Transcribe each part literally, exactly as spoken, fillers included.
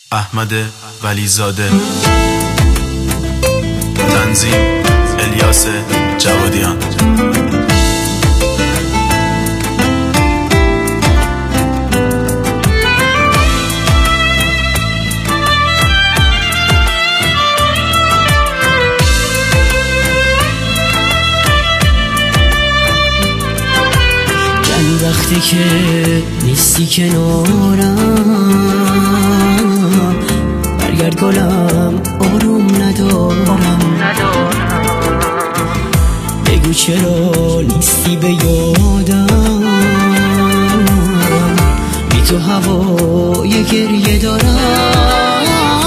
احمد ولیزاده. تنظیم الیاس جوادیان. چند وقتی که نیستی کنارم، برگرد گلم آروم ندارم. بگو چرا نیستی به یادم، بی تو هوای گریه دارم.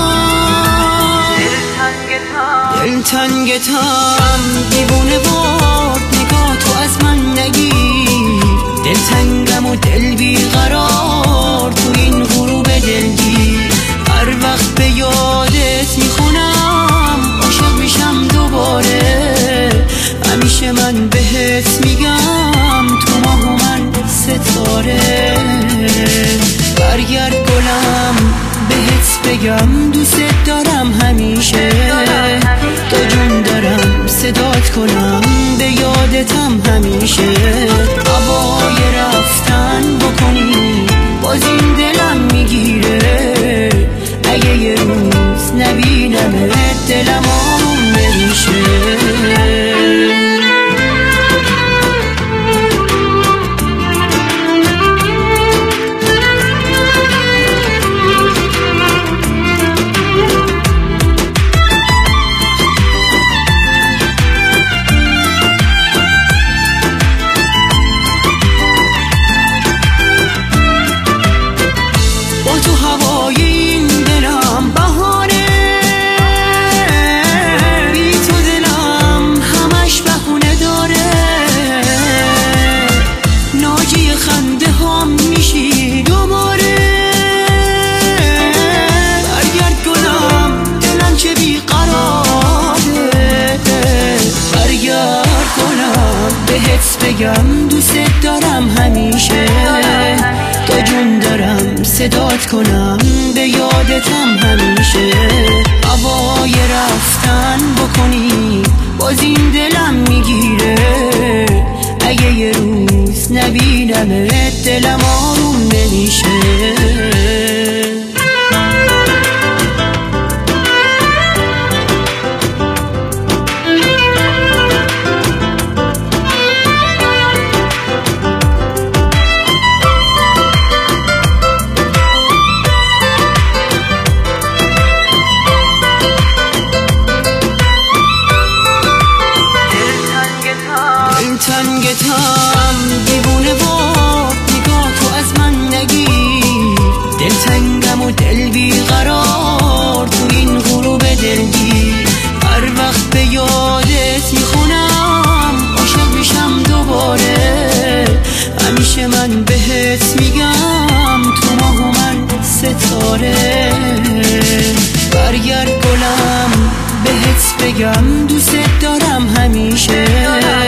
دل تنگتم دیوونه باد، نگاه تو از من نگیر. دل تنگم و دل بیقرار، تو این غروب دلگیر. هر وقت به یادت میخونم عاشق میشم دوباره. همیشه من بهت میگم تو ماه و من ستاره. برگرد گلم بهت بگم دوست دارم همیشه. تو جون دارم صدات کنم به یادتم همیشه. هوای رفتن بکنی باز این دلم میگیره. اگه یه روز نبینمت دلم آروم نمیشه. تو هوای این دلم بهانه، بی تو دلم همش بهونه داره. ناجی خنده هم میشی دوباره. برگرد گلم دلم چه بیقراره. برگرد گلم بهت بگم دوست دارم همیشه. تو جون دارم صدات کنم به یادتم همیشه. هوای رفتن بکنی باز این دلم میگیره. اگه یه روز نبینمت دلم آروم نمیشه. تنگتم دیوونه باد، نگاه تو از من نگیر. دل تنگم و دل بیقرار، تو این غروب دلگیر. هر وقت به یادت میخونم عاشق میشم دوباره. همیشه من بهت میگم تو ماه و من ستاره. برگرد گلم بهت بگم دوست دارم همیشه.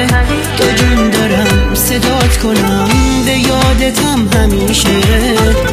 تو جون دارم صدات کنم به یادتم همیشه.